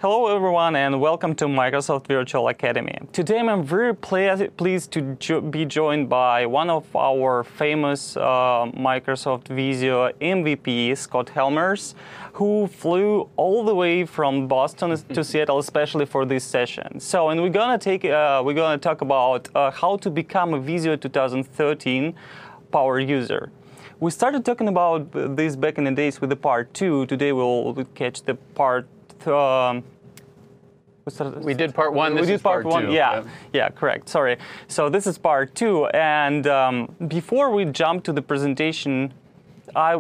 Hello everyone and welcome to Microsoft Virtual Academy. Today I'm very pleased to be joined by one of our famous Microsoft Visio MVP, Scott Helmers, who flew all the way from Boston to Seattle especially for this session. So, and we're gonna talk about how to become a Visio 2013 power user. We started talking about this back in the days with the part 2. Today we'll catch the part. We did part 1. This is part 2. Yeah, correct. Sorry. So this is part 2, and before we jump to the presentation, I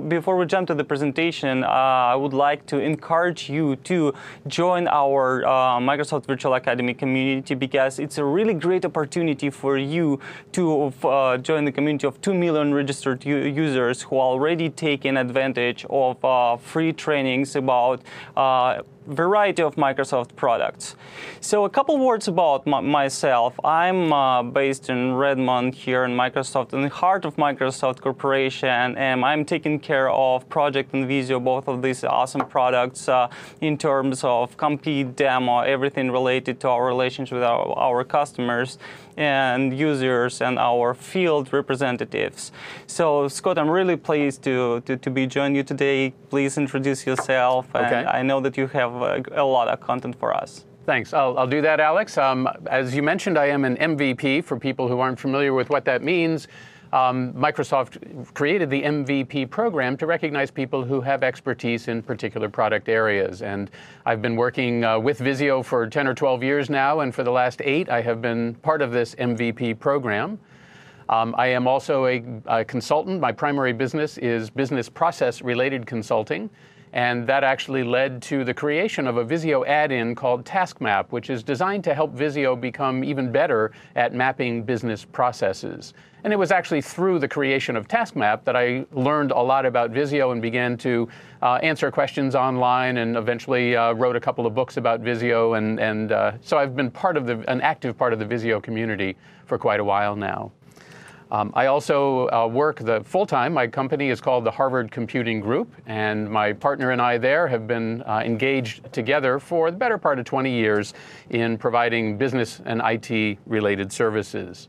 would like to encourage you to join our Microsoft Virtual Academy community, because it's a really great opportunity for you to join the community of 2 million registered users who are already taking advantage of free trainings about variety of Microsoft products. So a couple words about myself. I'm based in Redmond here in Microsoft, in the heart of Microsoft Corporation, and I'm taking care of Project and Visio, both of these awesome products in terms of complete demo, everything related to our relationship with our customers and users and our field representatives. So Scott, I'm really pleased to be joining you today. Please introduce yourself. Okay. And I know that you have a lot of content for us. Thanks. I'll do that, Alex. As you mentioned, I am an MVP. For people who aren't familiar with what that means, Microsoft created the MVP program to recognize people who have expertise in particular product areas. And I've been working with Visio for 10 or 12 years now, and for the last 8, I have been part of this MVP program. I am also a consultant. My primary business is business process related consulting. And that actually led to the creation of a Visio add-in called TaskMap, which is designed to help Visio become even better at mapping business processes. And it was actually through the creation of TaskMap that I learned a lot about Visio and began to answer questions online, and eventually wrote a couple of books about Visio. And so I've been an active part of the Visio community for quite a while now. I also work full-time. My company is called the Harvard Computing Group, and my partner and I there have been engaged together for the better part of 20 years in providing business and IT-related services.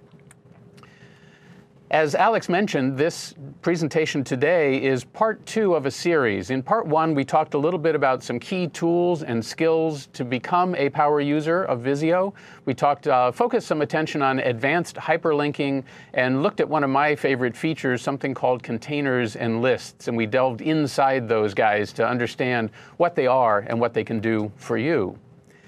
As Alex mentioned, this presentation today is part 2 of a series. In part 1, we talked a little bit about some key tools and skills to become a power user of Visio. We focused some attention on advanced hyperlinking and looked at one of my favorite features, something called containers and lists. And we delved inside those guys to understand what they are and what they can do for you.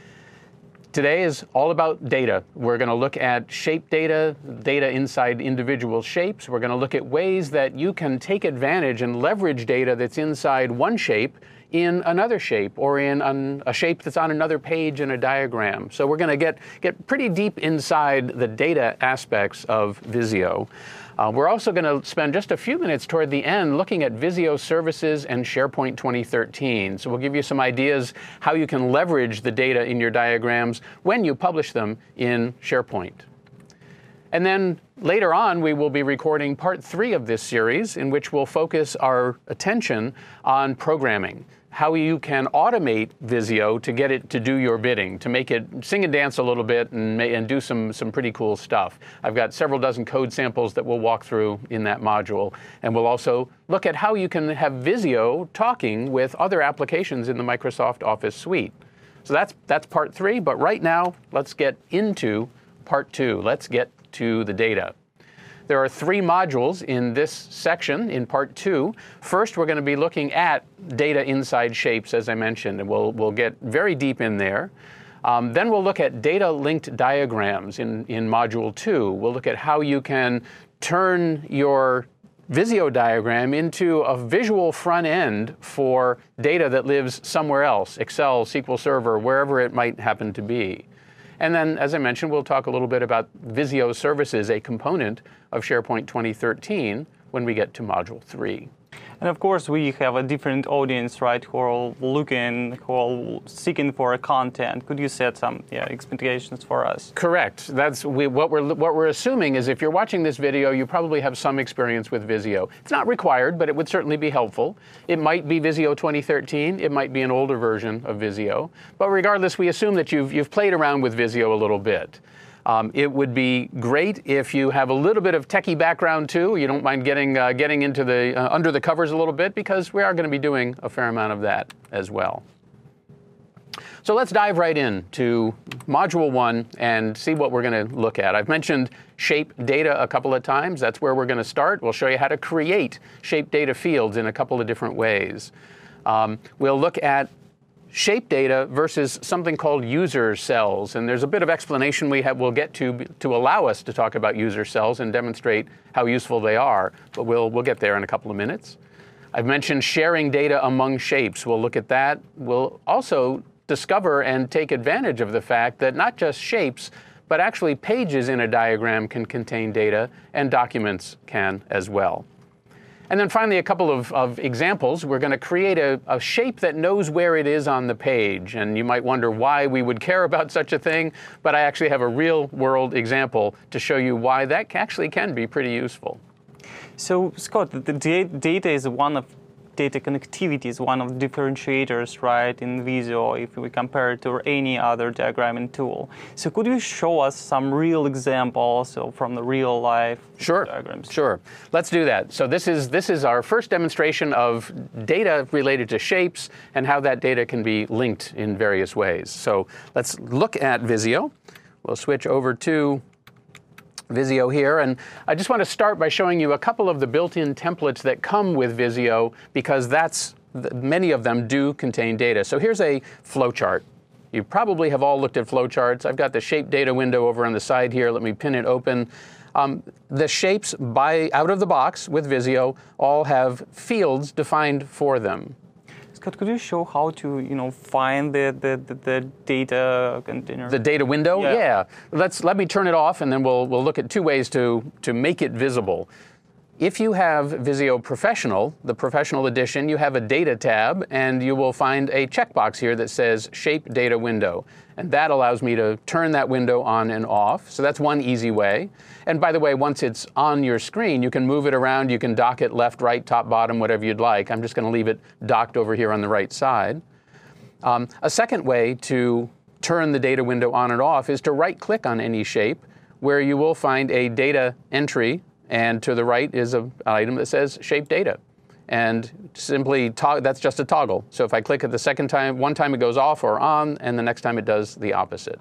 Today is all about data. We're going to look at shape data inside individual shapes. We're going to look at ways that you can take advantage and leverage data that's inside one shape in another shape, or in a shape that's on another page in a diagram. So we're going to get pretty deep inside the data aspects of Visio. We're also going to spend just a few minutes toward the end looking at Visio Services and SharePoint 2013. So we'll give you some ideas how you can leverage the data in your diagrams when you publish them in SharePoint. And then later on, we will be recording part 3 of this series, in which we'll focus our attention on programming. How you can automate Visio to get it to do your bidding, to make it sing and dance a little bit and do some pretty cool stuff. I've got several dozen code samples that we'll walk through in that module. And we'll also look at how you can have Visio talking with other applications in the Microsoft Office suite. So that's part 3, but right now, let's get into part 2. Let's get to the data. There are 3 modules in this section in part 2. First, we're going to be looking at data inside shapes, as I mentioned, and we'll get very deep in there. Then we'll look at data linked diagrams in module 2. We'll look at how you can turn your Visio diagram into a visual front end for data that lives somewhere else, Excel, SQL Server, wherever it might happen to be. And then, as I mentioned, we'll talk a little bit about Visio Services, a component of SharePoint 2013, when we get to Module 3. And of course, we have a different audience, right, who are seeking for a content. Could you set some expectations for us? Correct. What we're assuming is if you're watching this video, you probably have some experience with Visio. It's not required, but it would certainly be helpful. It might be Visio 2013. It might be an older version of Visio. But regardless, we assume that you've played around with Visio a little bit. It would be great if you have a little bit of techie background too. You don't mind getting into the under the covers a little bit, because we are going to be doing a fair amount of that as well. So let's dive right in to Module 1 and see what we're going to look at. I've mentioned shape data a couple of times. That's where we're going to start. We'll show you how to create shape data fields in a couple of different ways. We'll look at shape data versus something called user cells. And there's a bit of explanation we'll get to allow us to talk about user cells and demonstrate how useful they are. But we'll get there in a couple of minutes. I've mentioned sharing data among shapes. We'll look at that. We'll also discover and take advantage of the fact that not just shapes, but actually pages in a diagram can contain data, and documents can as well. And then finally, a couple of examples. We're going to create a shape that knows where it is on the page. And you might wonder why we would care about such a thing, but I actually have a real-world example to show you why that actually can be pretty useful. So, Scott, the data connectivity is one of the differentiators, right, in Visio if we compare it to any other diagramming tool. So could you show us some real examples from the real life diagrams? Sure. Let's do that. So this is our first demonstration of data related to shapes and how that data can be linked in various ways. So let's look at Visio. We'll switch over to Visio here, and I just want to start by showing you a couple of the built-in templates that come with Visio, because many of them do contain data. So here's a flowchart. You probably have all looked at flowcharts. I've got the shape data window over on the side here. Let me pin it open. The shapes out of the box with Visio all have fields defined for them. Scott, could you show how to, find the data container? The data window? Yeah. Let me turn it off, and then we'll look at two ways to make it visible. If you have Visio Professional, the Professional Edition, you have a Data tab, and you will find a checkbox here that says Shape Data Window. And that allows me to turn that window on and off. So that's one easy way. And by the way, once it's on your screen, you can move it around. You can dock it left, right, top, bottom, whatever you'd like. I'm just going to leave it docked over here on the right side. A second way to turn the data window on and off is to right-click on any shape, where you will find a data entry. And to the right is an item that says Shape Data. And simply, that's just a toggle. So if I click it the second time, one time it goes off or on, and the next time it does the opposite.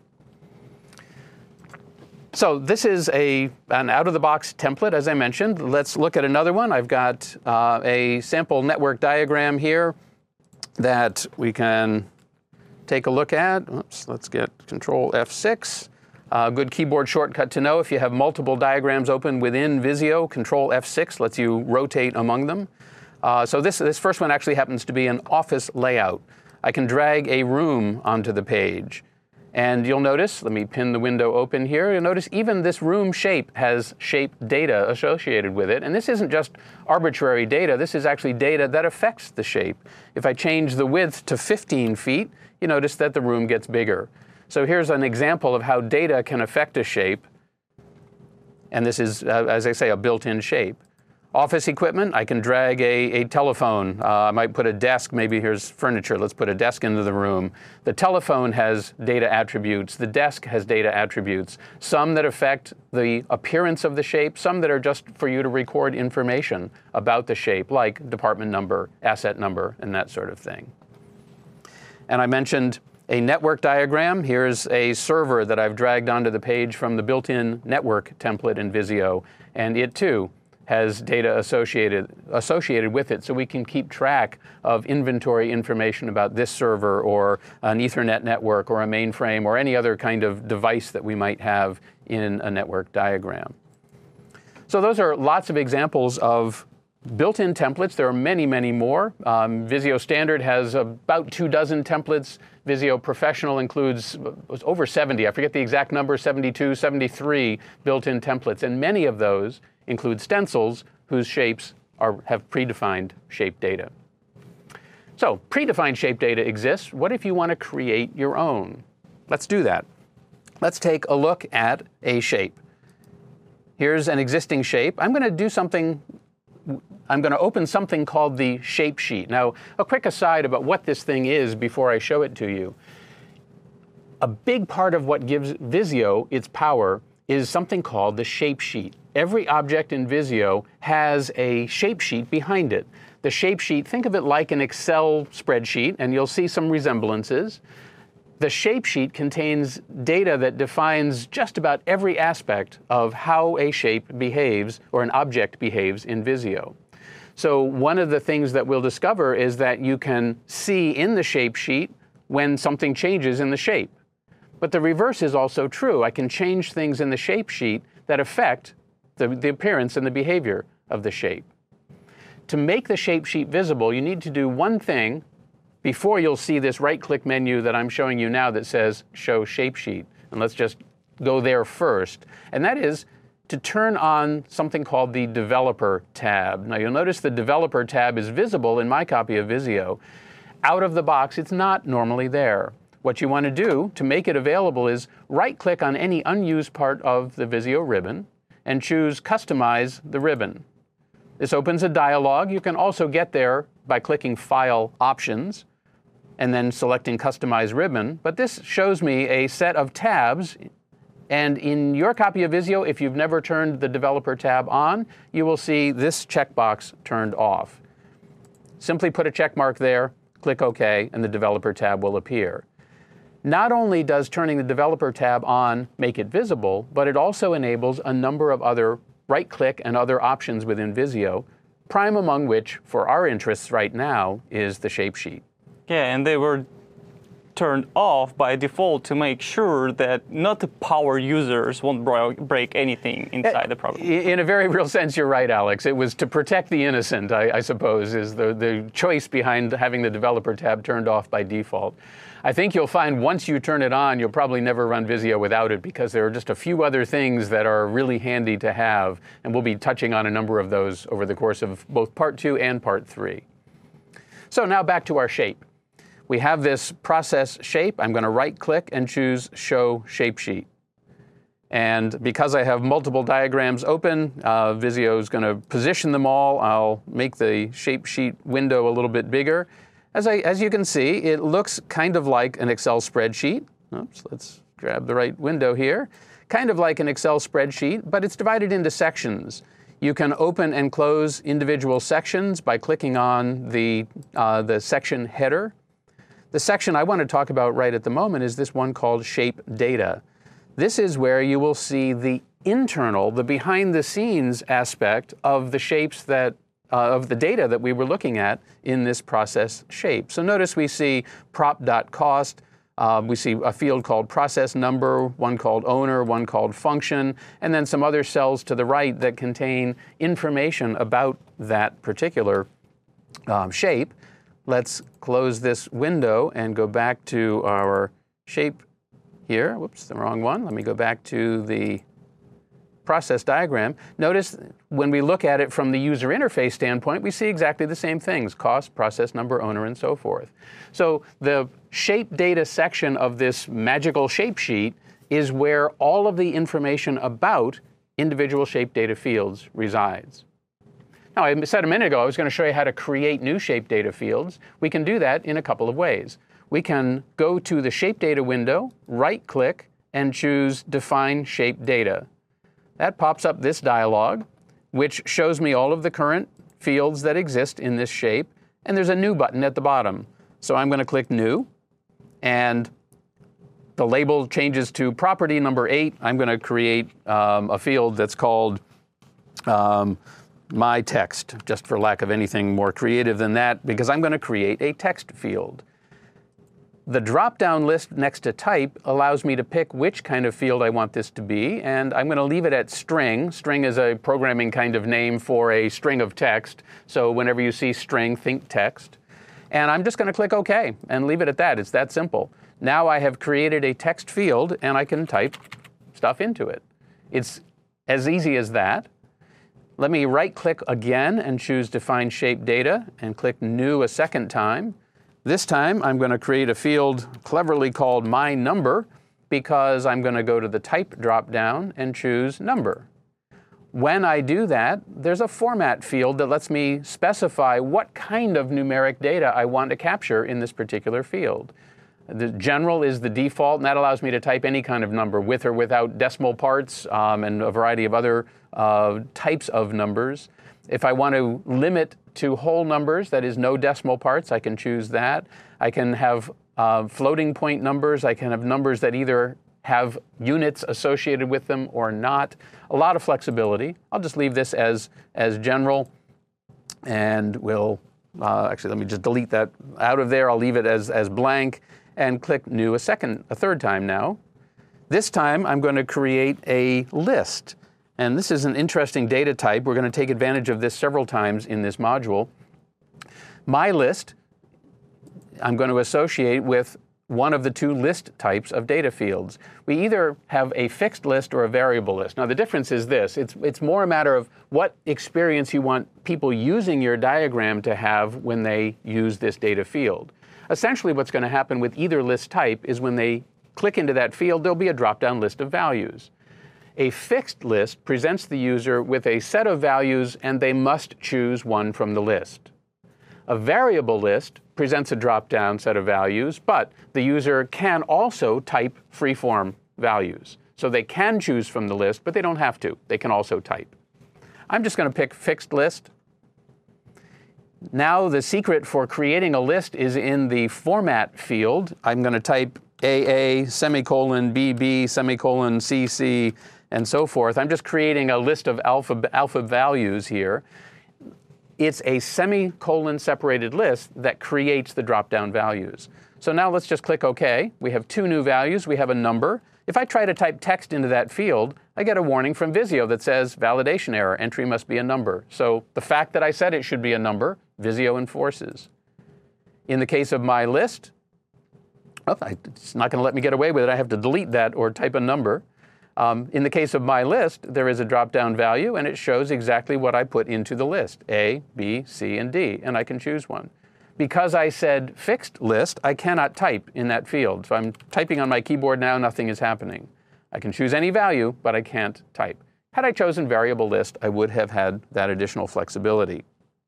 So this is an out-of-the-box template, as I mentioned. Let's look at another one. I've got a sample network diagram here that we can take a look at. Oops, let's get Control F6. Good keyboard shortcut to know if you have multiple diagrams open within Visio. Control F6 lets you rotate among them. So this first one actually happens to be an office layout. I can drag a room onto the page. And you'll notice, let me pin the window open here, you'll notice even this room shape has shape data associated with it. And this isn't just arbitrary data, this is actually data that affects the shape. If I change the width to 15 feet, you notice that the room gets bigger. So here's an example of how data can affect a shape. And this is, as I say, a built-in shape. Office equipment, I can drag a telephone. I might put a desk, maybe here's furniture. Let's put a desk into the room. The telephone has data attributes. The desk has data attributes. Some that affect the appearance of the shape, some that are just for you to record information about the shape, like department number, asset number, and that sort of thing. And I mentioned a network diagram. Here's a server that I've dragged onto the page from the built-in network template in Visio, and it too has data associated with it, so we can keep track of inventory information about this server or an Ethernet network or a mainframe or any other kind of device that we might have in a network diagram. So those are lots of examples of built-in templates. There are many, many more. Visio Standard has about 24 templates. Visio Professional includes over 70. I forget the exact number, 72, 73 built-in templates. And many of those include stencils whose shapes have predefined shape data. So predefined shape data exists. What if you want to create your own? Let's do that. Let's take a look at a shape. Here's an existing shape. I'm going to open something called the shape sheet. Now, a quick aside about what this thing is before I show it to you. A big part of what gives Visio its power is something called the shape sheet. Every object in Visio has a shape sheet behind it. The shape sheet, think of it like an Excel spreadsheet, and you'll see some resemblances. The shape sheet contains data that defines just about every aspect of how a shape behaves or an object behaves in Visio. So one of the things that we'll discover is that you can see in the shape sheet when something changes in the shape. But the reverse is also true. I can change things in the shape sheet that affect the appearance and the behavior of the shape. To make the shape sheet visible, you need to do one thing before you'll see this right-click menu that I'm showing you now that says Show Shape Sheet. And let's just go there first. And that is to turn on something called the Developer tab. Now you'll notice the Developer tab is visible in my copy of Visio. Out of the box, it's not normally there. What you want to do to make it available is right-click on any unused part of the Visio ribbon and choose Customize the ribbon. This opens a dialog. You can also get there by clicking File Options and then selecting Customize Ribbon. But this shows me a set of tabs. And in your copy of Visio, if you've never turned the Developer tab on, you will see this checkbox turned off. Simply put a check mark there, click OK, and the Developer tab will appear. Not only does turning the Developer tab on make it visible, but it also enables a number of other right-click and other options within Visio, prime among which, for our interests right now, is the shape sheet. Yeah, and they were turned off by default to make sure that not the power users won't break anything inside the program. In a very real sense, you're right, Alex. It was to protect the innocent, I suppose, is the choice behind having the Developer tab turned off by default. I think you'll find once you turn it on, you'll probably never run Visio without it because there are just a few other things that are really handy to have, and we'll be touching on a number of those over the course of both Part 2 and Part 3. So now back to our shape. We have this process shape. I'm going to right-click and choose Show Shape Sheet. And because I have multiple diagrams open, Visio is going to position them all. I'll make the shape sheet window a little bit bigger. As you can see, it looks kind of like an Excel spreadsheet. Oops, let's grab the right window here. Kind of like an Excel spreadsheet, but it's divided into sections. You can open and close individual sections by clicking on the section header. The section I want to talk about right at the moment is this one called Shape Data. This is where you will see the internal, the behind-the-scenes aspect of the shapes that of the data that we were looking at in this process shape. So notice we see prop.cost, we see a field called process number, one called owner, one called function, and then some other cells to the right that contain information about that particular shape. Let's close this window and go back to our shape here. Whoops, the wrong one. Let me go back to the process diagram. Notice when we look at it from the user interface standpoint, we see exactly the same things: cost, process number, owner, and so forth. So the shape data section of this magical shape sheet is where all of the information about individual shape data fields resides. Now, I said a minute ago I was going to show you how to create new shape data fields. We can do that in a couple of ways. We can go to the shape data window, right-click, and choose Define Shape Data. That pops up this dialog, which shows me all of the current fields that exist in this shape, and there's a New button at the bottom. So I'm going to click New, and the label changes to property number 8. I'm going to create a field that's called My Text, just for lack of anything more creative than that, because I'm going to create a text field. The drop-down list next to type allows me to pick which kind of field I want this to be, and I'm going to leave it at string. String is a programming kind of name for a string of text, so whenever you see string, think text. And I'm just going to click OK and leave it at that. It's that simple. Now I have created a text field, and I can type stuff into it. It's as easy as that. Let me right-click again and choose Define Shape Data and click New a second time. This time, I'm going to create a field cleverly called My Number because I'm going to go to the Type drop-down and choose Number. When I do that, there's a Format field that lets me specify what kind of numeric data I want to capture in this particular field. The general is the default, and that allows me to type any kind of number with or without decimal parts and a variety of other types of numbers. If I want to limit to whole numbers, that is no decimal parts, I can choose that. I can have floating point numbers. I can have numbers that either have units associated with them or not. A lot of flexibility. I'll just leave this as general, and we'll actually, let me just delete that out of there. I'll leave it as blank and click New a third time now. This time I'm going to create a list. And this is an interesting data type. We're going to take advantage of this several times in this module. My list, I'm going to associate with one of the two list types of data fields. We either have a fixed list or a variable list. Now the difference is this. It's more a matter of what experience you want people using your diagram to have when they use this data field. Essentially what's going to happen with either list type is when they click into that field, there'll be a drop-down list of values. A fixed list presents the user with a set of values, and they must choose one from the list. A variable list presents a drop-down set of values, but the user can also type free-form values. So they can choose from the list, but they don't have to. They can also type. I'm just going to pick fixed list. Now the secret for creating a list is in the Format field. I'm going to type AA, semicolon, BB, semicolon, CC, and so forth. I'm just creating a list of alpha values here. It's a semicolon separated list that creates the drop-down values. So now let's just click OK. We have two new values. We have a number. If I try to type text into that field, I get a warning from Visio that says validation error, entry must be a number. So the fact that I said it should be a number, Visio enforces. In the case of my list, it's not going to let me get away with it. I have to delete that or type a number. In the case of my list, there is a drop-down value, and it shows exactly what I put into the list, A, B, C, and D, and I can choose one. Because I said fixed list, I cannot type in that field. So I'm typing on my keyboard now, nothing is happening. I can choose any value, but I can't type. Had I chosen variable list, I would have had that additional flexibility.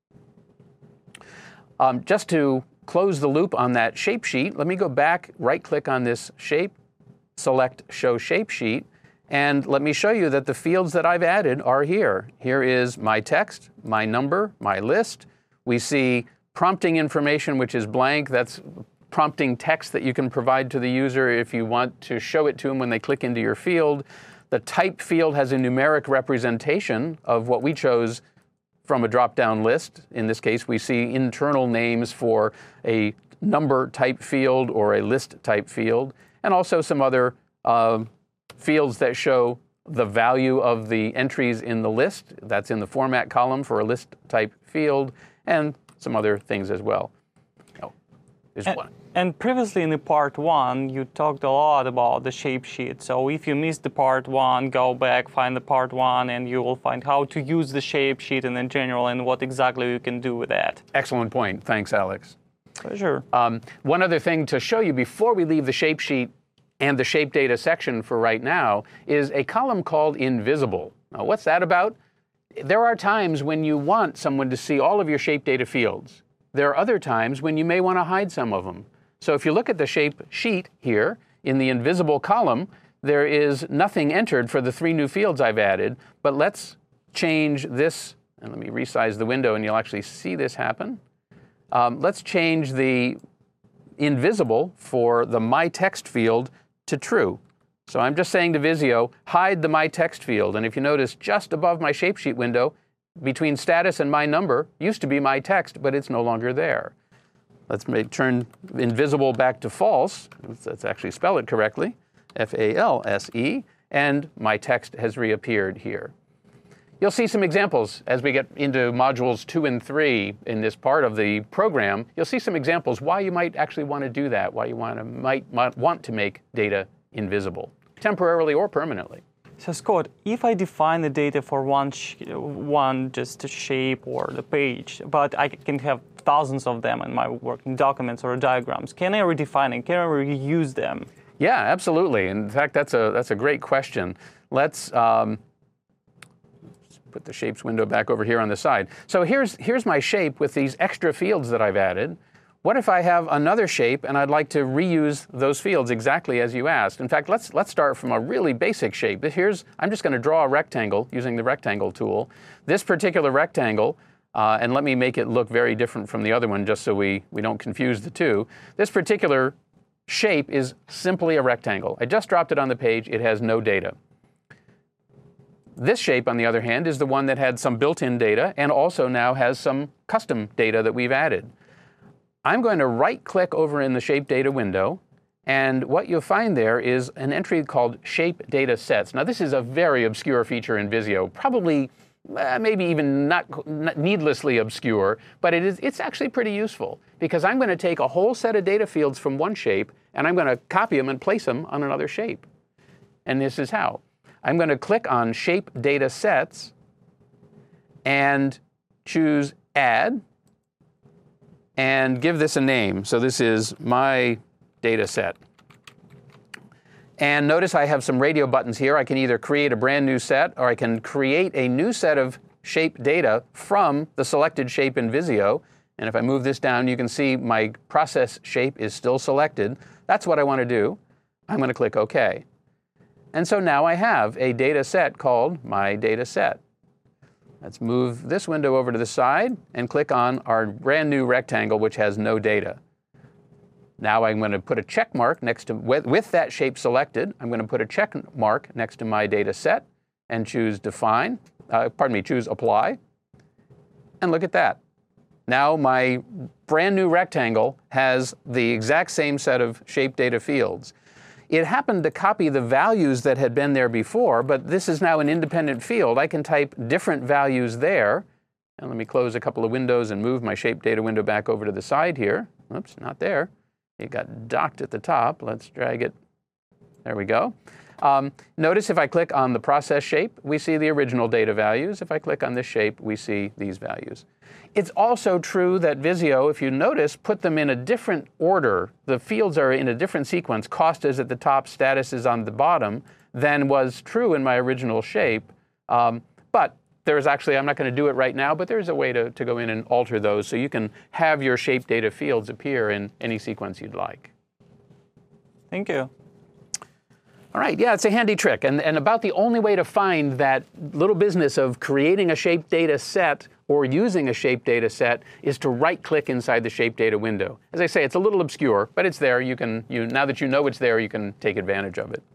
Just to close the loop on that shape sheet, let me go back, right-click on this shape, select Show Shape Sheet, and let me show you that the fields that I've added are here. Here is my text, my number, my list. We see prompting information, which is blank. That's prompting text that you can provide to the user if you want to show it to them when they click into your field. The type field has a numeric representation of what we chose from a drop-down list. In this case, we see internal names for a number type field or a list type field, and also some other fields that show the value of the entries in the list. That's in the Format column for a list type field, and some other things as well. And previously in the part one, you talked a lot about the shape sheet. So if you missed the part one, go back, find the part one, and you will find how to use the shape sheet and in general and what exactly you can do with that. Excellent point. Thanks, Alex. Pleasure. One other thing to show you before we leave the shape sheet and the shape data section for right now is a column called Invisible. Now, what's that about? There are times when you want someone to see all of your shape data fields. There are other times when you may want to hide some of them. So if you look at the shape sheet here, in the Invisible column, there is nothing entered for the three new fields I've added, but let's change this, and let me resize the window and you'll actually see this happen. Let's change the Invisible for the My Text field to true. So I'm just saying to Visio, hide the My Text field. And if you notice, just above my Shapesheet window, between status and my number, used to be My Text, but it's no longer there. Let's turn Invisible back to false. Let's actually spell it correctly, F-A-L-S-E, and My Text has reappeared here. You'll see some examples as we get into modules 2 and 3 in this part of the program. You'll see some examples why you might actually want to do that, why you might want to make data invisible, temporarily or permanently. So Scott, if I define the data for one just a shape or the page, but I can have thousands of them in my working documents or diagrams, can I redefine it? Can I reuse them? Yeah, absolutely. In fact, that's a great question. Let's put the shapes window back over here on the side. So here's my shape with these extra fields that I've added. What if I have another shape and I'd like to reuse those fields exactly as you asked? In fact, let's start from a really basic shape. I'm just going to draw a rectangle using the rectangle tool. This particular rectangle, and let me make it look very different from the other one just so we don't confuse the two. This particular shape is simply a rectangle. I just dropped it on the page. It has no data. This shape, on the other hand, is the one that had some built-in data and also now has some custom data that we've added. I'm going to right-click over in the Shape Data window, and what you'll find there is an entry called Shape Data Sets. Now, this is a very obscure feature in Visio, probably maybe even not needlessly obscure, but it's actually pretty useful because I'm going to take a whole set of data fields from one shape, and I'm going to copy them and place them on another shape. And this is how. I'm going to click on Shape Data Sets and choose Add, and give this a name. So this is my data set. And notice I have some radio buttons here. I can either create a brand new set or I can create a new set of shape data from the selected shape in Visio. And if I move this down, you can see my process shape is still selected. That's what I want to do. I'm going to click OK. And so now I have a data set called my data set. Let's move this window over to the side and click on our brand new rectangle, which has no data. Now I'm going to put a check mark next to, with that shape selected, I'm going to put a check mark next to my data set and choose choose Apply. And look at that. Now my brand new rectangle has the exact same set of shape data fields. It happened to copy the values that had been there before, but this is now an independent field. I can type different values there. And let me close a couple of windows and move my shape data window back over to the side here. Oops, not there. It got docked at the top. Let's drag it. There we go. Notice if I click on the process shape, we see the original data values. If I click on this shape, we see these values. It's also true that Visio, if you notice, put them in a different order. The fields are in a different sequence. Cost is at the top, status is on the bottom, than was true in my original shape. But there's actually, I'm not going to do it right now, but there's a way to go in and alter those so you can have your shape data fields appear in any sequence you'd like. Thank you. All right, yeah, it's a handy trick. And about the only way to find that little business of creating a shape data set or using a shape data set is to right-click inside the shape data window. As I say, it's a little obscure, but it's there. Now that you know it's there, you can take advantage of it.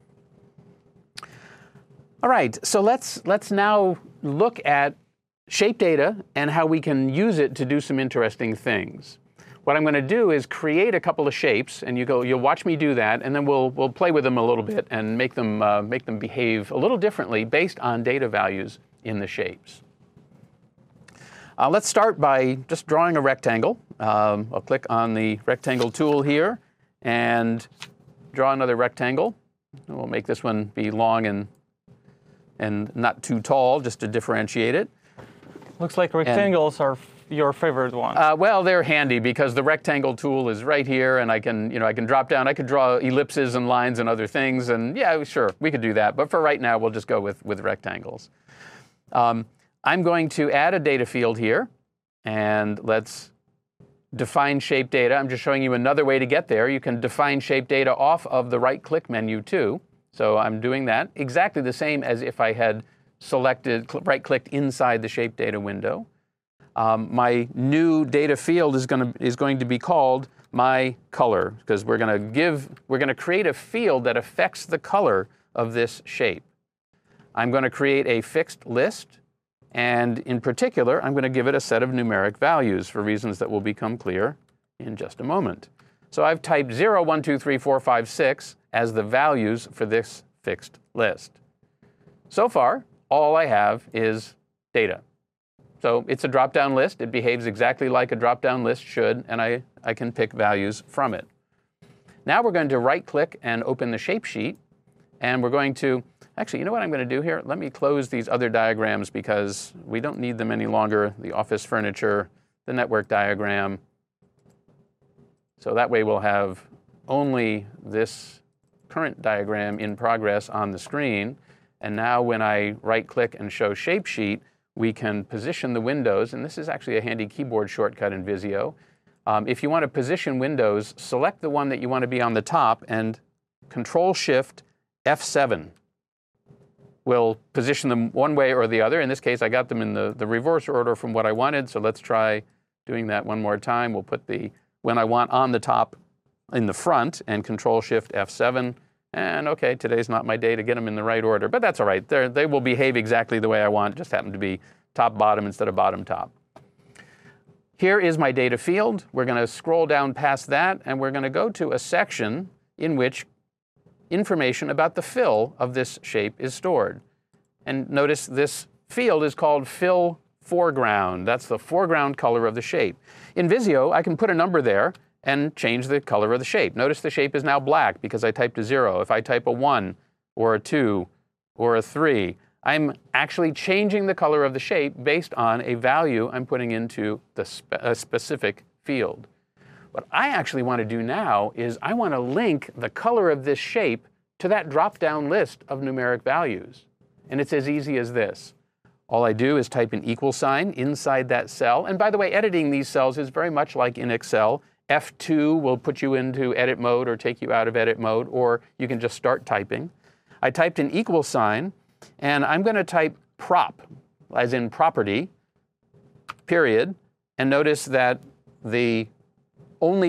All right, so let's now look at shape data and how we can use it to do some interesting things. What I'm going to do is create a couple of shapes, and you'll watch me do that, and then we'll play with them a little bit and make them behave a little differently based on data values in the shapes. Let's start by just drawing a rectangle. I'll click on the rectangle tool here and draw another rectangle. We'll make this one be long and not too tall, just to differentiate it. Looks like rectangles are your favorite one. Well, they're handy because the rectangle tool is right here, and I can drop down. I could draw ellipses and lines and other things, and yeah, sure, we could do that. But for right now, we'll just go with rectangles. I'm going to add a data field here, and let's define shape data. I'm just showing you another way to get there. You can define shape data off of the right-click menu too. So I'm doing that exactly the same as if I had selected, right-clicked inside the shape data window. My new data field is going to be called my color, because we're going to create a field that affects the color of this shape. I'm going to create a fixed list, and in particular, I'm going to give it a set of numeric values for reasons that will become clear in just a moment. So I've typed 0, 1, 2, 3, 4, 5, 6 as the values for this fixed list. So far, all I have is data. So it's a drop-down list. It behaves exactly like a drop-down list should, and I can pick values from it. Now we're going to right-click and open the shape sheet, and we're going to Actually, you know what I'm going to do here? Let me close these other diagrams because we don't need them any longer. The office furniture, the network diagram. So that way we'll have only this current diagram in progress on the screen. And now when I right-click and show Shape Sheet, we can position the windows. And this is actually a handy keyboard shortcut in Visio. If you want to position windows, select the one that you want to be on the top and Control-Shift F7 will position them one way or the other. In this case, I got them in the reverse order from what I wanted. So let's try doing that one more time. We'll put the when I want on the top in the front and Control-Shift F7. And OK, today's not my day to get them in the right order. But that's all right. They will behave exactly the way I want. It just happen to be top-bottom instead of bottom-top. Here is my data field. We're going to scroll down past that, and we're going to go to a section in which information about the fill of this shape is stored. And notice this field is called Fill Foreground. That's the foreground color of the shape. In Visio, I can put a number there and change the color of the shape. Notice the shape is now black because I typed a 0. If I type a 1 or a 2 or a 3, I'm actually changing the color of the shape based on a value I'm putting into a specific field. What I actually want to do now is I want to link the color of this shape to that drop-down list of numeric values. And it's as easy as this. All I do is type an equal sign inside that cell. And by the way, editing these cells is very much like in Excel. F2 will put you into edit mode or take you out of edit mode, or you can just start typing. I typed an equal sign, and I'm going to type prop, as in property, period. And notice that the only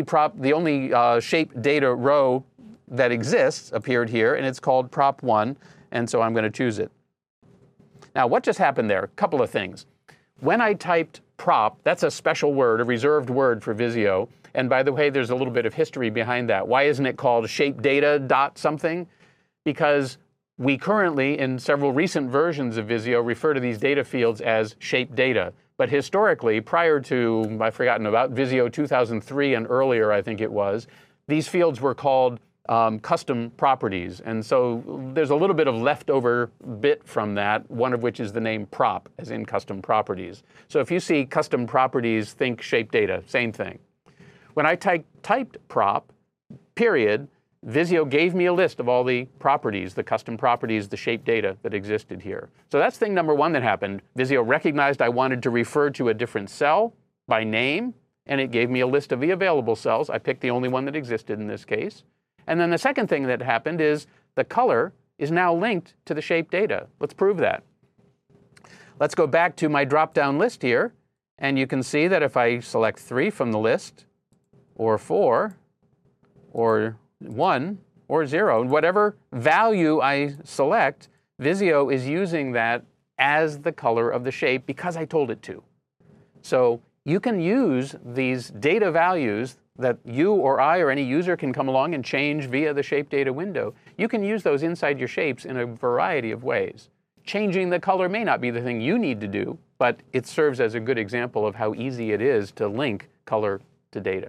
shape data row that exists appeared here, and it's called prop1, and so I'm going to choose it. Now, what just happened there? A couple of things. When I typed prop, that's a special word, a reserved word for Visio. And by the way, there's a little bit of history behind that. Why isn't it called shape data dot something? Because we currently, in several recent versions of Visio, refer to these data fields as shape data. But historically, prior to, I've forgotten about, Visio 2003 and earlier, I think it was, these fields were called custom properties. And so there's a little bit of leftover bit from that, one of which is the name prop, as in custom properties. So if you see custom properties, think shape data, same thing. When I typed prop, period, Visio gave me a list of all the properties, the custom properties, the shape data that existed here. So that's thing number one that happened. Visio recognized I wanted to refer to a different cell by name, and it gave me a list of the available cells. I picked the only one that existed in this case. And then the second thing that happened is the color is now linked to the shape data. Let's prove that. Let's go back to my drop-down list here, and you can see that if I select 3 from the list, or 4, or 1, or 0, whatever value I select, Visio is using that as the color of the shape because I told it to. So you can use these data values that you or I or any user can come along and change via the shape data window. You can use those inside your shapes in a variety of ways. Changing the color may not be the thing you need to do, but it serves as a good example of how easy it is to link color to data.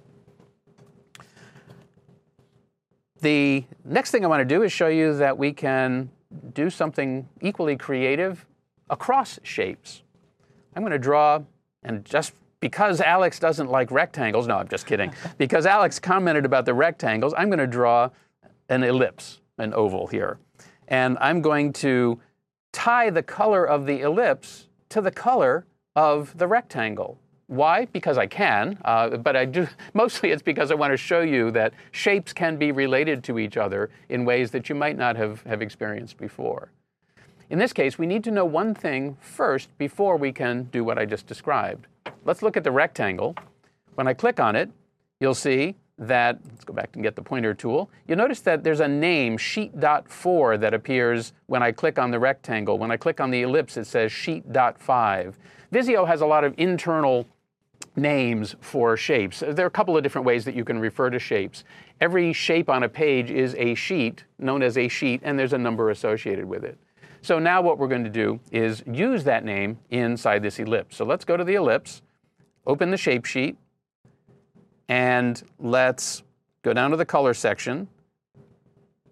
The next thing I want to do is show you that we can do something equally creative across shapes. I'm going to draw, and just because Alex doesn't like rectangles, no, I'm just kidding. Because Alex commented about the rectangles, I'm going to draw an ellipse, an oval here. And I'm going to tie the color of the ellipse to the color of the rectangle. Why? Because I can, but I do. Mostly it's because I want to show you that shapes can be related to each other in ways that you might not have experienced before. In this case, we need to know one thing first before we can do what I just described. Let's look at the rectangle. When I click on it, you'll see that, let's go back and get the pointer tool. You'll notice that there's a name, sheet.4, that appears when I click on the rectangle. When I click on the ellipse, it says sheet.5. Visio has a lot of internal names for shapes. There are a couple of different ways that you can refer to shapes. Every shape on a page is a sheet, known as a sheet, and there's a number associated with it. So now what we're going to do is use that name inside this ellipse. So let's go to the ellipse, open the shape sheet, and let's go down to the color section.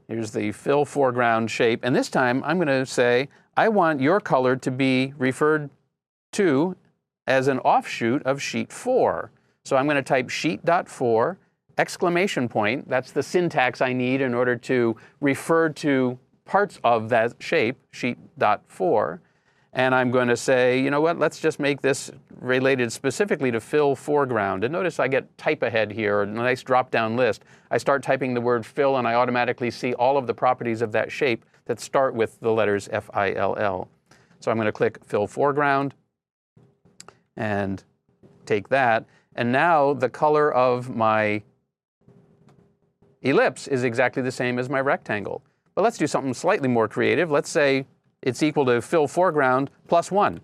Here's the fill foreground shape. And this time I'm going to say, I want your color to be referred to as an offshoot of sheet 4. So I'm going to type sheet.4, exclamation point. That's the syntax I need in order to refer to parts of that shape, sheet.4. And I'm going to say, you know what, let's just make this related specifically to fill foreground. And notice I get type ahead here, a nice drop-down list. I start typing the word fill, and I automatically see all of the properties of that shape that start with the letters F-I-L-L. So I'm going to click fill foreground and take that. And now the color of my ellipse is exactly the same as my rectangle. But let's do something slightly more creative. Let's say it's equal to fill foreground plus 1.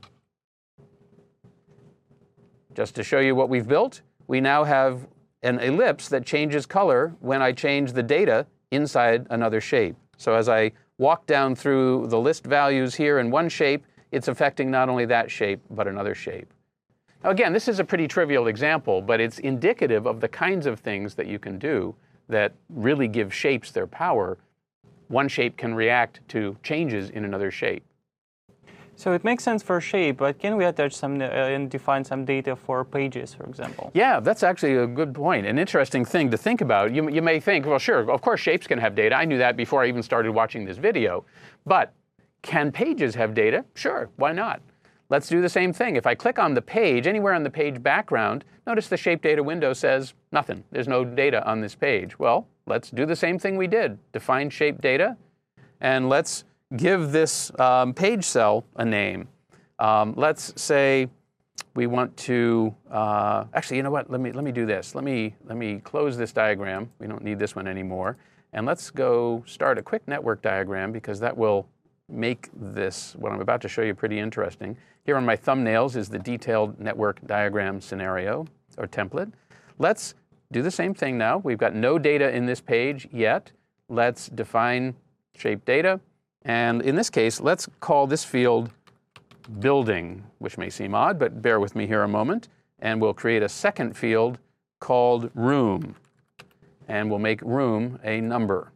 Just to show you what we've built, we now have an ellipse that changes color when I change the data inside another shape. So as I walk down through the list values here in one shape, it's affecting not only that shape, but another shape. Now again, this is a pretty trivial example, but it's indicative of the kinds of things that you can do that really give shapes their power. One shape can react to changes in another shape. So it makes sense for shape, but can we attach some and define some data for pages, for example? Yeah, that's actually a good point. An interesting thing to think about. You may think, well, sure, of course shapes can have data. I knew that before I even started watching this video. But can pages have data? Sure, why not? Let's do the same thing. If I click on the page, anywhere on the page background, notice the shape data window says nothing. There's no data on this page. Well, let's do the same thing we did. Define shape data, and let's give this page cell a name. Let's say we want to, actually, you know what? Let me do this. Let me close this diagram. We don't need this one anymore. And let's go start a quick network diagram, because that will make this, what I'm about to show you, pretty interesting. Here on my thumbnails is the detailed network diagram scenario, or template. Let's do the same thing now. We've got no data in this page yet. Let's define shape data. And in this case, let's call this field building, which may seem odd, but bear with me here a moment. And we'll create a second field called room. And we'll make room a number.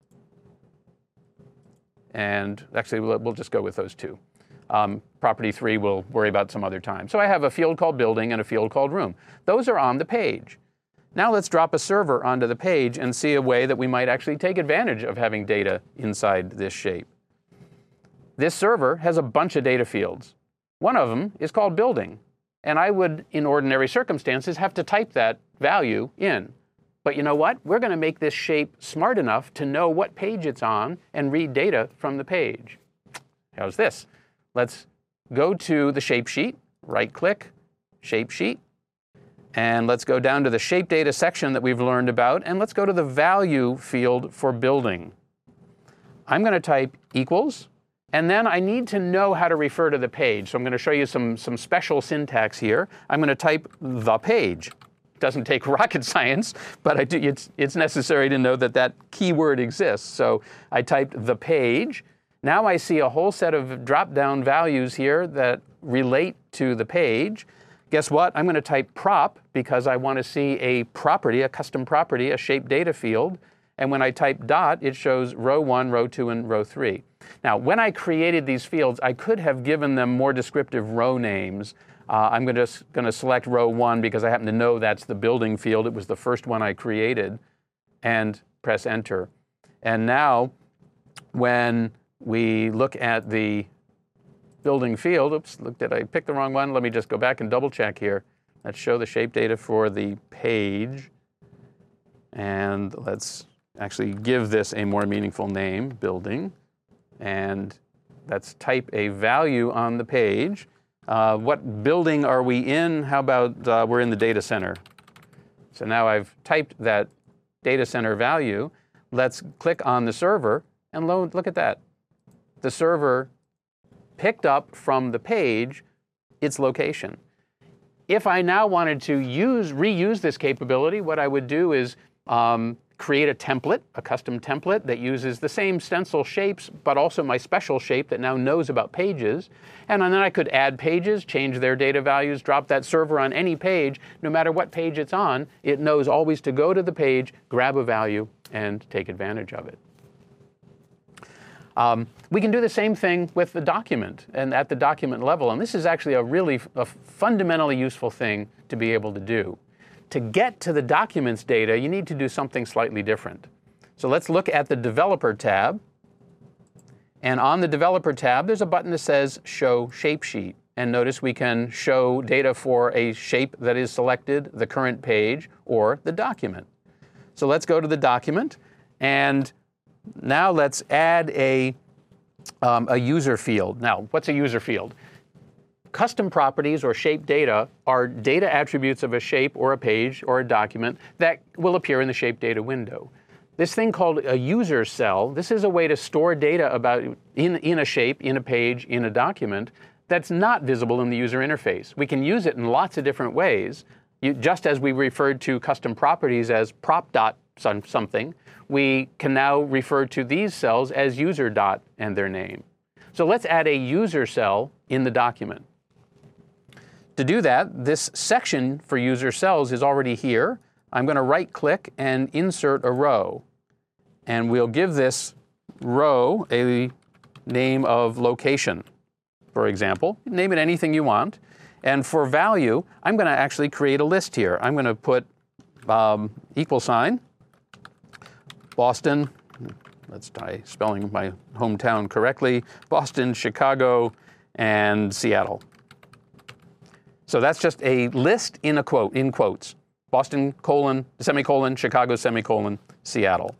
And actually, we'll just go with those two. Property 3 we'll worry about some other time. So I have a field called building and a field called room. Those are on the page. Now let's drop a server onto the page and see a way that we might actually take advantage of having data inside this shape. This server has a bunch of data fields. One of them is called building. And I would, in ordinary circumstances, have to type that value in. But you know what? We're going to make this shape smart enough to know what page it's on and read data from the page. How's this? Let's go to the shape sheet, right-click, shape sheet, and let's go down to the shape data section that we've learned about, and let's go to the value field for building. I'm going to type equals, and then I need to know how to refer to the page. So I'm going to show you some special syntax here. I'm going to type the page. Doesn't take rocket science, but it's necessary to know that that keyword exists. So I typed the page. Now I see a whole set of drop-down values here that relate to the page. Guess what? I'm going to type prop because I want to see a property, a custom property, a shape data field. And when I type dot, it shows row 1, row 2, and row 3. Now, when I created these fields, I could have given them more descriptive row names. I'm just going to select row 1 because I happen to know that's the building field. It was the first one I created, and press enter. And now when we look at the building field, oops, did I pick the wrong one? Let me just go back and double check here. Let's show the shape data for the page. And let's actually give this a more meaningful name, building. And let's type a value on the page. What building are we in? How about we're in the data center? So now I've typed that data center value. Let's click on the server, and look at that. The server picked up from the page its location. If I now wanted to reuse this capability, what I would do is create a template, a custom template that uses the same stencil shapes, but also my special shape that now knows about pages. And then I could add pages, change their data values, drop that server on any page. No matter what page it's on, it knows always to go to the page, grab a value, and take advantage of it. We can do the same thing with the document and at the document level. And this is actually a fundamentally useful thing to be able to do. To get to the documents data, you need to do something slightly different. So let's look at the Developer tab. And on the Developer tab, there's a button that says Show Shapesheet. And notice we can show data for a shape that is selected, the current page, or the document. So let's go to the document. And now let's add a user field. Now, what's a user field? Custom properties or shape data are data attributes of a shape or a page or a document that will appear in the shape data window. This thing called a user cell, this is a way to store data about in a shape, in a page, in a document that's not visible in the user interface. We can use it in lots of different ways. Just as we referred to custom properties as prop dot something, we can now refer to these cells as user dot and their name. So let's add a user cell in the document. To do that, this section for user cells is already here. I'm going to right-click and insert a row. And we'll give this row a name of location, for example. Name it anything you want. And for value, I'm going to actually create a list here. I'm going to put equal sign, Boston, let's try spelling my hometown correctly, Boston, Chicago, and Seattle. So that's just a list in quotes. Boston, colon, semicolon, Chicago, semicolon, Seattle.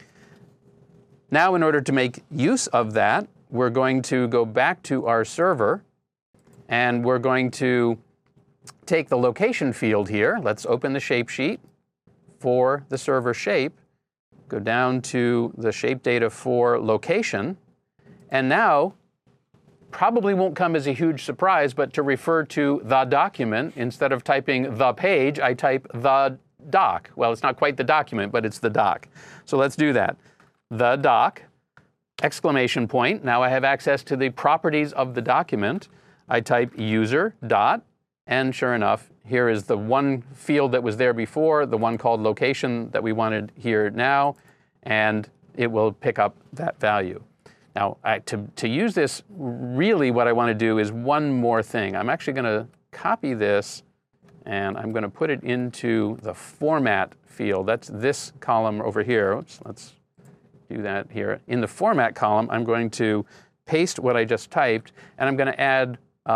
Now, in order to make use of that, we're going to go back to our server, and we're going to take the location field here. Let's open the shape sheet for the server shape, go down to the shape data for location, and now, probably won't come as a huge surprise, but to refer to the document, instead of typing the page, I type the doc. Well, it's not quite the document, but it's the doc. So let's do that. The doc, exclamation point. Now I have access to the properties of the document. I type user dot, and sure enough, here is the one field that was there before, the one called location that we wanted here now, and it will pick up that value. Now, to use this, really what I want to do is one more thing. I'm actually going to copy this, and I'm going to put it into the format field. That's this column over here. Oops, let's do that here. In the format column, I'm going to paste what I just typed, and I'm going to add,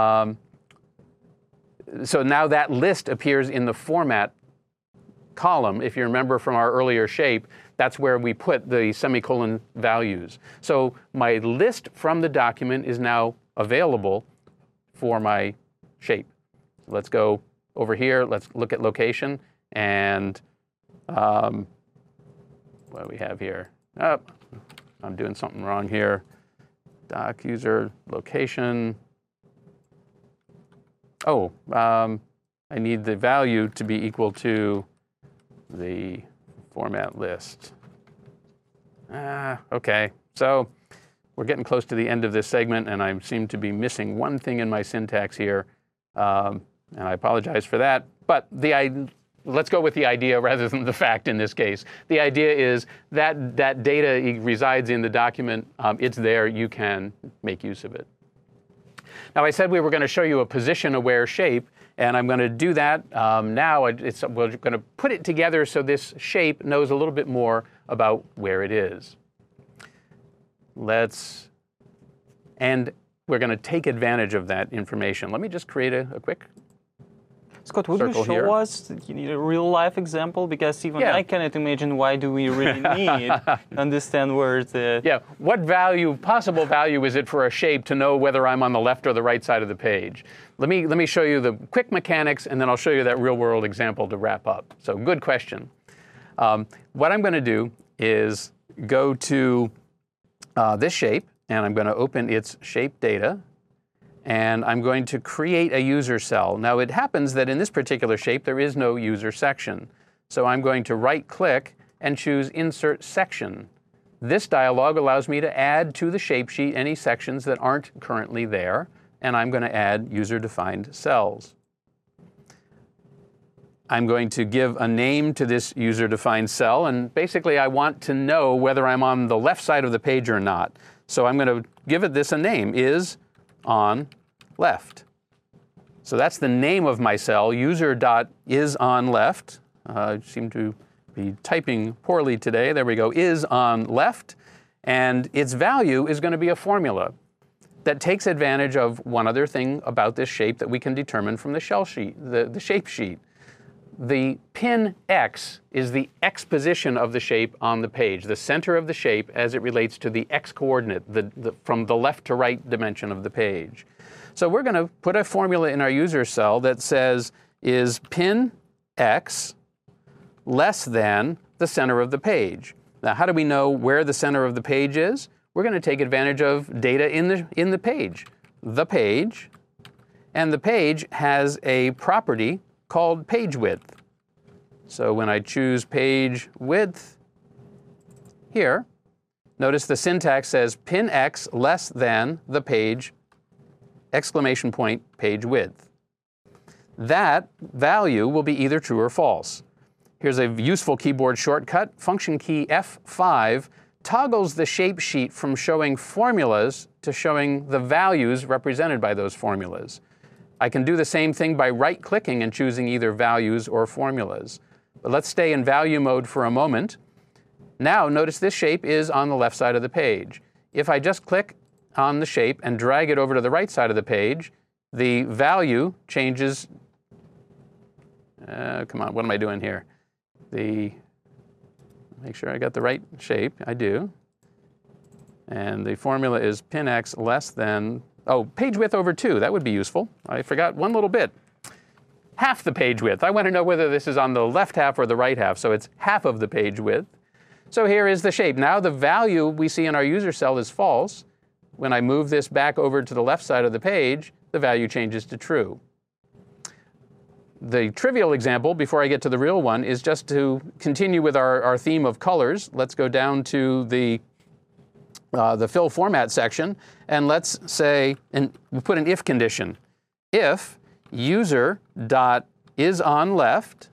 so now that list appears in the format column. If you remember from our earlier shape, that's where we put the semicolon values. So my list from the document is now available for my shape. Let's go over here. Let's look at location. And what do we have here? Oh, I'm doing something wrong here. Doc user location. Oh, I need the value to be equal to the format list. Okay, so we're getting close to the end of this segment, and I seem to be missing one thing in my syntax here, and I apologize for that. But let's go with the idea rather than the fact in this case. The idea is that data resides in the document. It's there. You can make use of it. Now, I said we were going to show you a position-aware shape, and I'm going to do that now. We're going to put it together so this shape knows a little bit more about where it is. And we're going to take advantage of that information. Let me just create a quick Scott, would you show here. us a real-life example? Because even I cannot imagine why do we really need to understand where the... Yeah, what possible value is it for a shape to know whether I'm on the left or the right side of the page? Let me show you the quick mechanics, and then I'll show you that real-world example to wrap up. So good question. What I'm going to do is go to this shape, and I'm going to open its shape data. And I'm going to create a user cell. Now, it happens that in this particular shape, there is no user section. So I'm going to right-click and choose Insert Section. This dialog allows me to add to the shape sheet any sections that aren't currently there. And I'm going to add user-defined cells. I'm going to give a name to this user-defined cell, and basically I want to know whether I'm on the left side of the page or not. So I'm going to give it this a name, is on left. So that's the name of my cell, user.isOnLeft. I seem to be typing poorly today. There we go, is on left. And its value is going to be a formula that takes advantage of one other thing about this shape that we can determine from the shell sheet, the shape sheet. The pin X is the X position of the shape on the page, the center of the shape as it relates to the X coordinate, from the left to right dimension of the page. So we're going to put a formula in our user cell that says, is pin X less than the center of the page? Now, how do we know where the center of the page is? We're going to take advantage of data in the page. The page, and the page has a property called page width. So when I choose page width here, notice the syntax says pin X less than the page, exclamation point, page width. That value will be either true or false. Here's a useful keyboard shortcut. Function key F5 toggles the shape sheet from showing formulas to showing the values represented by those formulas. I can do the same thing by right-clicking and choosing either values or formulas. But let's stay in value mode for a moment. Now, notice this shape is on the left side of the page. If I just click on the shape and drag it over to the right side of the page, the value changes. Come on, what am I doing here? Make sure I got the right shape. I do. And the formula is pin X less than, page width over 2. That would be useful. I forgot one little bit. Half the page width. I want to know whether this is on the left half or the right half, so it's half of the page width. So here is the shape. Now the value we see in our user cell is false. When I move this back over to the left side of the page, the value changes to true. The trivial example, before I get to the real one, is just to continue with our theme of colors. Let's go down to the fill format section, and let's say, and we put an if condition. If user.isOnLeft,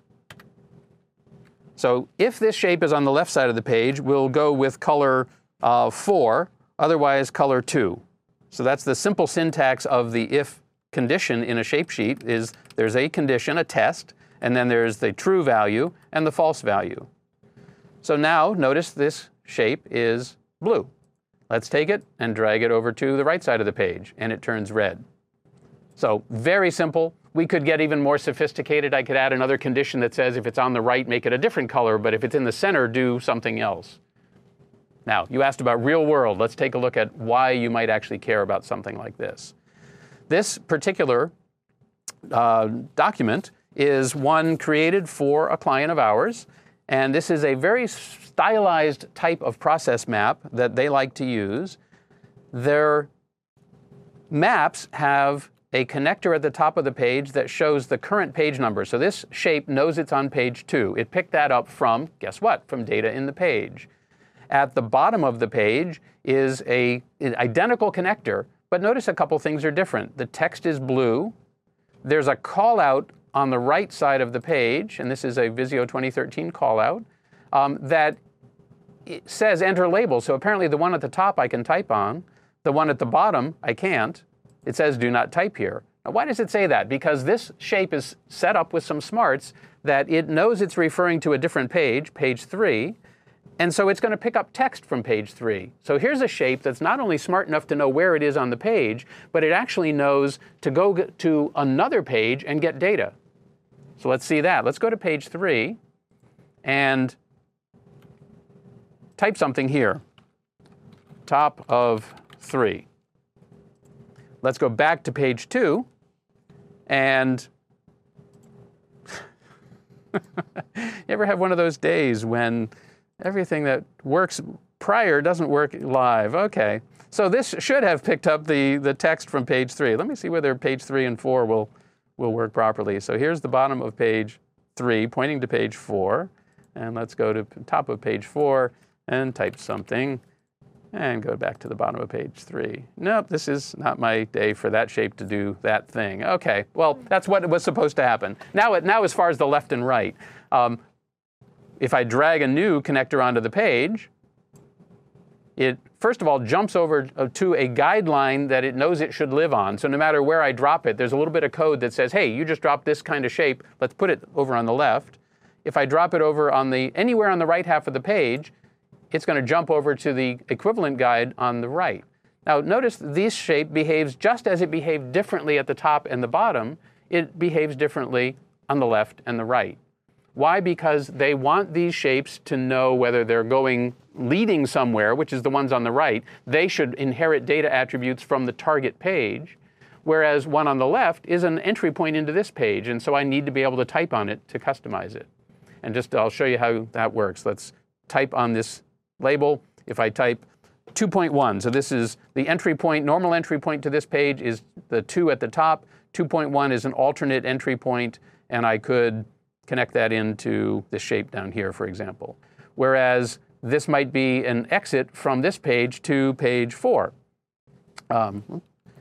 so if this shape is on the left side of the page, we'll go with color 4, otherwise color 2. So that's the simple syntax of the if condition in a shape sheet. Is there's a condition, a test, and then there's the true value and the false value. So now notice this shape is blue. Let's take it and drag it over to the right side of the page, and it turns red. So very simple. We could get even more sophisticated. I could add another condition that says if it's on the right, make it a different color, but if it's in the center, do something else. Now, you asked about real world. Let's take a look at why you might actually care about something like this. This particular document is one created for a client of ours, and this is a very stylized type of process map that they like to use. Their maps have a connector at the top of the page that shows the current page number. So this shape knows it's on page 2. It picked that up from, guess what, from data in the page. At the bottom of the page is an identical connector, but notice a couple things are different. The text is blue. There's a call out on the right side of the page, and this is a Visio 2013 call out, that it says enter label. So apparently the one at the top I can type on. The one at the bottom I can't. It says do not type here. Now, why does it say that? Because this shape is set up with some smarts that it knows it's referring to a different page, page 3, and so it's going to pick up text from page 3. So here's a shape that's not only smart enough to know where it is on the page, but it actually knows to go to another page and get data. So let's see that. Let's go to page 3 and type something here. Top of 3. Let's go back to page 2 and you ever have one of those days when everything that works prior doesn't work live? Okay. So this should have picked up the text from page 3. Let me see whether page 3 and 4 will work properly. So here's the bottom of page 3 pointing to page 4. And let's go to top of page 4 and type something. and go back to the bottom of page 3. Nope, this is not my day for that shape to do that thing. Okay, well, that's what was supposed to happen. Now as far as the left and right, if I drag a new connector onto the page, it first of all jumps over to a guideline that it knows it should live on. So no matter where I drop it, there's a little bit of code that says, hey, you just dropped this kind of shape, let's put it over on the left. If I drop it over on anywhere on the right half of the page, it's going to jump over to the equivalent guide on the right. Now notice this shape behaves just as it behaved differently at the top and the bottom. It behaves differently on the left and the right. Why? Because they want these shapes to know whether they're leading somewhere, which is the ones on the right. They should inherit data attributes from the target page, whereas one on the left is an entry point into this page, and so I need to be able to type on it to customize it. And I'll show you how that works. Let's type on this label. If I type 2.1, so this is the entry point, normal entry point to this page is the 2 at the top. 2.1 is an alternate entry point, and I could connect that into the shape down here, for example. Whereas this might be an exit from this page to page 4. So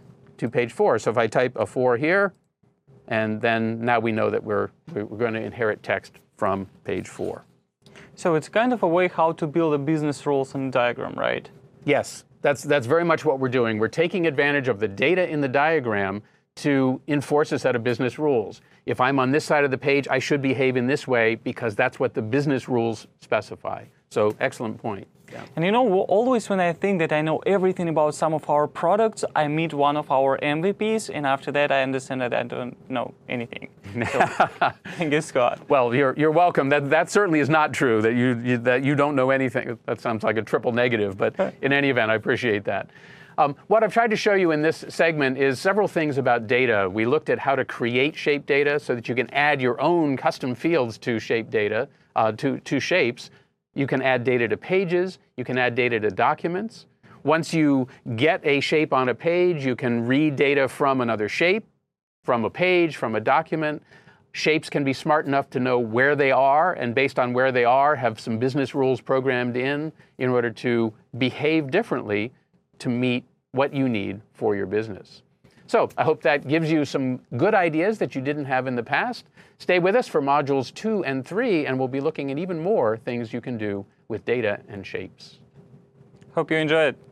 if I type a 4 here, and then now we know that we're going to inherit text from page 4. So it's kind of a way how to build a business rules in a diagram, right? Yes, that's very much what we're doing. We're taking advantage of the data in the diagram to enforce a set of business rules. If I'm on this side of the page, I should behave in this way because that's what the business rules specify. So excellent point. Yeah. And you know, always when I think that I know everything about some of our products, I meet one of our MVPs, and after that I understand that I don't know anything. So, thank you, Scott. Well, you're welcome. That certainly is not true, that you don't know anything. That sounds like a triple negative, but in any event, I appreciate that. What I've tried to show you in this segment is several things about data. We looked at how to create shape data so that you can add your own custom fields to shape data, to shapes. You can add data to pages. You can add data to documents. Once you get a shape on a page, you can read data from another shape, from a page, from a document. Shapes can be smart enough to know where they are, and based on where they are, have some business rules programmed in order to behave differently to meet what you need for your business. So I hope that gives you some good ideas that you didn't have in the past. Stay with us for modules 2 and 3, and we'll be looking at even more things you can do with data and shapes. Hope you enjoy it.